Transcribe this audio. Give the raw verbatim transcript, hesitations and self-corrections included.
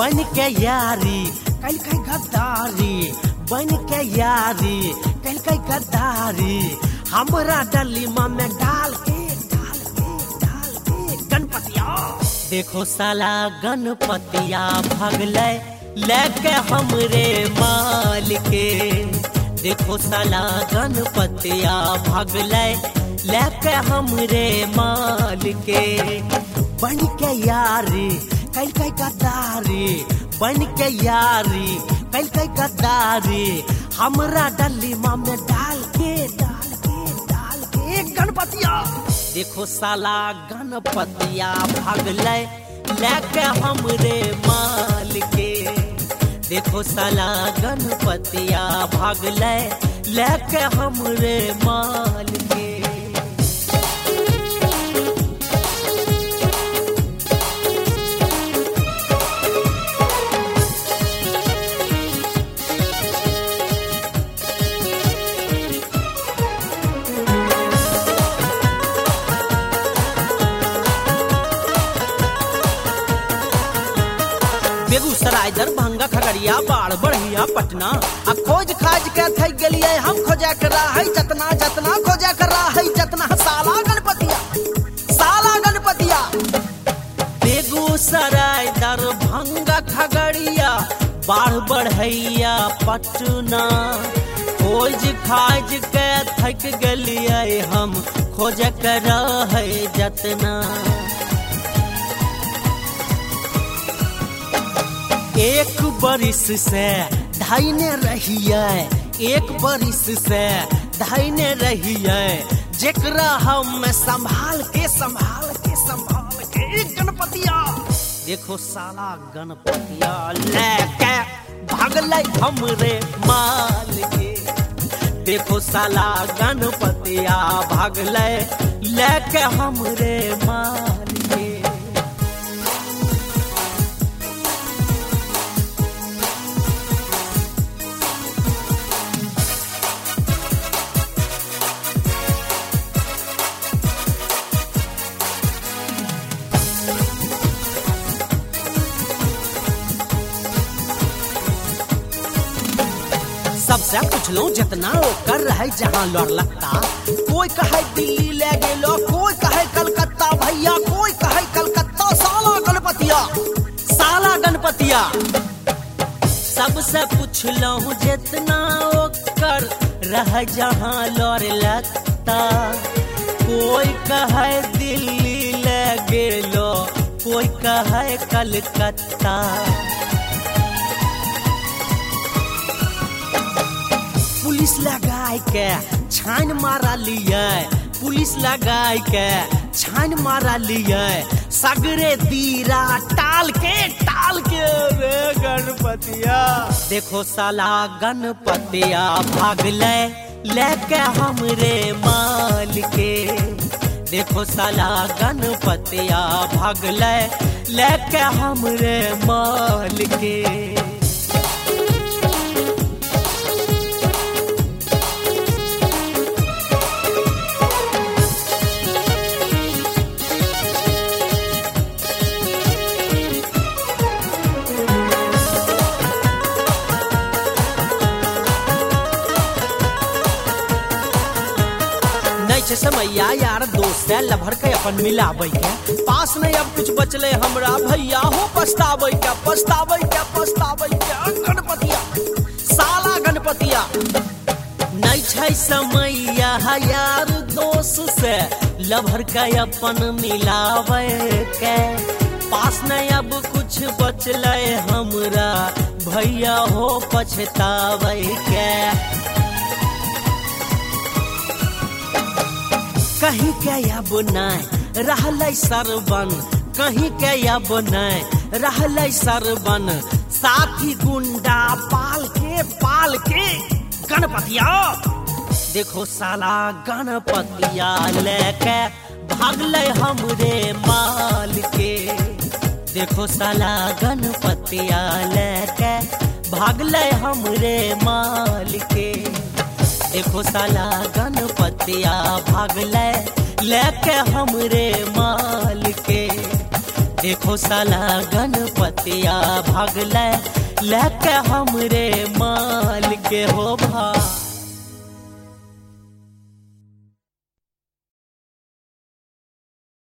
बन के यारी कल कई गद्दारी, बन के यारी कल कई गद्दारी, हमरा डलीमा में डाल के डाल के डाल के गणपतिया। देखो साला गणपतिया भगले लेके हमरे माल के, देखो साला गणपतिया भगले लेके हमरे माल के। बन के यारी कल कई गद्दारी, बन के यारी कल कई गद्दारी, हमरा डलीमा में डाल के डाल के डाल के गणपतिया। देखो साला गणपतिया भगले लेके हमरे माल के, देखो साला गणपतिया भगले लेके हमरे माल के। बेगूसराय दरभंगा खगड़िया बाढ़ बढ़िया पटना, आ खोज खाज के थक गलिए हम खोजा कर रहा है जतना जतना खोजा कर रहा है जतना। साला गणपतिया साला गणपतिया। बेगूसराय दरभंगा खगड़िया बाढ़ बढ़िया पटना, खोज खाज के थक गलिए हम खोजा कर रहा है जतना। एक बरिस से ढाईने रहिए, एक बरिस से ढाईने रहिए, जेकरा हम संभाल के संभाल के संभाल के गणपतिया। देखो साला गणपतिया लेके भागले हमरे माल के, देखो साला गणपतिया भागले लेके हमरे माल के। सबसे पूछ लो जितना वो कर रहे जहाँ लड़ लगता, कोई कहे दिल्ली ले गेलो, कोई कहे कलकत्ता भैया, कोई कहे कलकत्ता। साला गणपतिया साला गणपतिया। सबसे पूछ लो जितना वो कर रहे जहाँ लड़ लगता, कोई कहे दिल्ली ले गेलो, कोई कहे कलकत्ता। पुलिस लगाए के छान मारा लिए, पुलिस लगाए के छान मारा लिए, सगरे दीरा टाल के टाल के रे गणपतिया। देखो साला गणपतिया भागले लेके हमरे माल के, देखो साला गणपतिया भागले लेके हमरे माल के। समैया यार दोस्त है लभर के अपन मिलावे के, पास नहीं अब कुछ बचले हमरा भैया हो पछतावे के पछतावे के पछतावे के गणपतिया। साला गणपतिया। नहीं छै समैया यार दोस्त से लभर के अपन मिलावे के, पास नहीं अब कुछ बचले हमरा भैया हो पछतावे के। कहीं के अब नहीं रहले सरबन, कहीं के अब नहीं रहले सरबन, साथी गुंडा पाल के पाल के गणपतिया। देखो साला गणपतिया लेके भागले हमरे माल के, देखो साला गणपतिया लेके भागले हमरे माल के, देखो साला गणपतिया भागले लेके हमरे माल के, देखो साला गणपतिया भागले लेके हमरे माल के हो भा।